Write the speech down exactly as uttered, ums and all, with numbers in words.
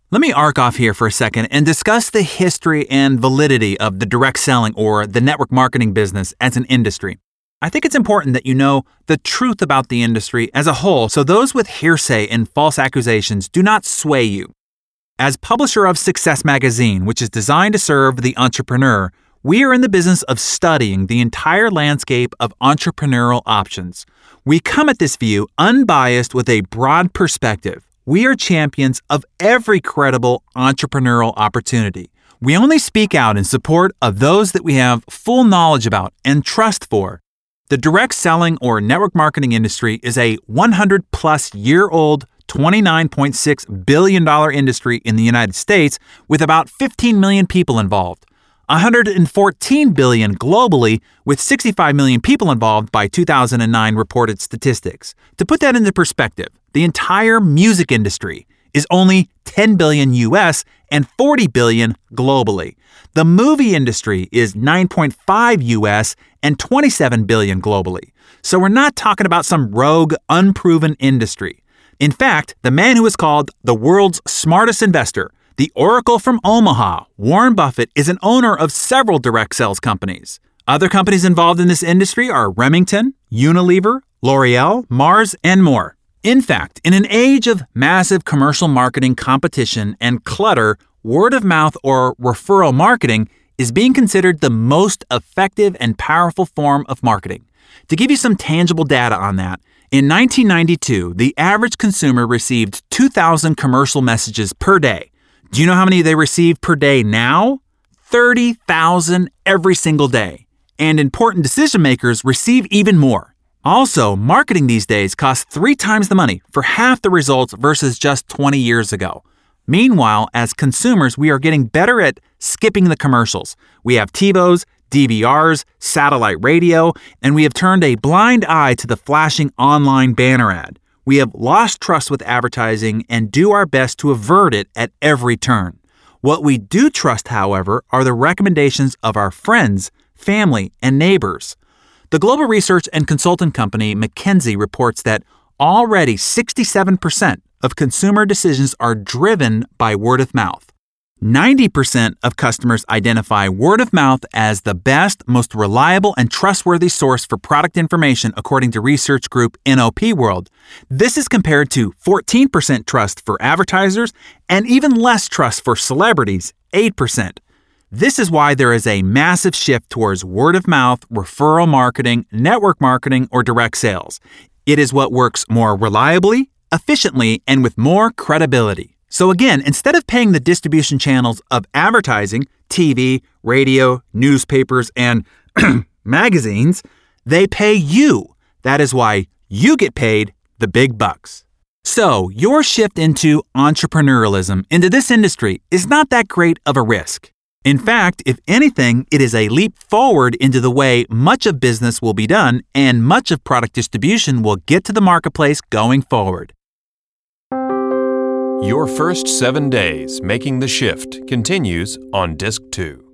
Let me arc off here for a second and discuss the history and validity of the direct selling or the network marketing business as an industry. I think it's important that you know the truth about the industry as a whole so those with hearsay and false accusations do not sway you. As publisher of Success Magazine, which is designed to serve the entrepreneur, we are in the business of studying the entire landscape of entrepreneurial options. We come at this view unbiased with a broad perspective. We are champions of every credible entrepreneurial opportunity. We only speak out in support of those that we have full knowledge about and trust for. The direct selling or network marketing industry is a one hundred plus year old, twenty-nine point six billion dollars industry in the United States with about fifteen million people involved. one hundred fourteen billion dollars globally with sixty-five million people involved by two thousand nine reported statistics. To put that into perspective, the entire music industry is only ten billion U S and forty billion globally. The movie industry is nine point five U S and twenty-seven billion globally. So we're not talking about some rogue, unproven industry. In fact, the man who is called the world's smartest investor, the Oracle from Omaha, Warren Buffett, is an owner of several direct sales companies. Other companies involved in this industry are Remington, Unilever, L'Oreal, Mars, and more. In fact, in an age of massive commercial marketing competition and clutter, word of mouth or referral marketing is being considered the most effective and powerful form of marketing. To give you some tangible data on that, in nineteen ninety-two, the average consumer received two thousand commercial messages per day. Do you know how many they receive per day now? thirty thousand every single day. And important decision makers receive even more. Also, marketing these days costs three times the money for half the results versus just twenty years ago. Meanwhile, as consumers, we are getting better at skipping the commercials. We have TiVos, D V Rs, satellite radio, and we have turned a blind eye to the flashing online banner ad. We have lost trust with advertising and do our best to avert it at every turn. What we do trust, however, are the recommendations of our friends, family, and neighbors. The global research and consultant company McKinsey reports that already sixty-seven percent of consumer decisions are driven by word of mouth. ninety percent of customers identify word of mouth as the best, most reliable, and trustworthy source for product information according to research group N O P World. This is compared to fourteen percent trust for advertisers and even less trust for celebrities, eight percent. This is why there is a massive shift towards word of mouth, referral marketing, network marketing, or direct sales. It is what works more reliably, efficiently, and with more credibility. So again, instead of paying the distribution channels of advertising, T V, radio, newspapers, and magazines, they pay you. That is why you get paid the big bucks. So your shift into entrepreneurialism into this industry is not that great of a risk. In fact, if anything, it is a leap forward into the way much of business will be done and much of product distribution will get to the marketplace going forward. Your first seven days making the shift continues on Disc two.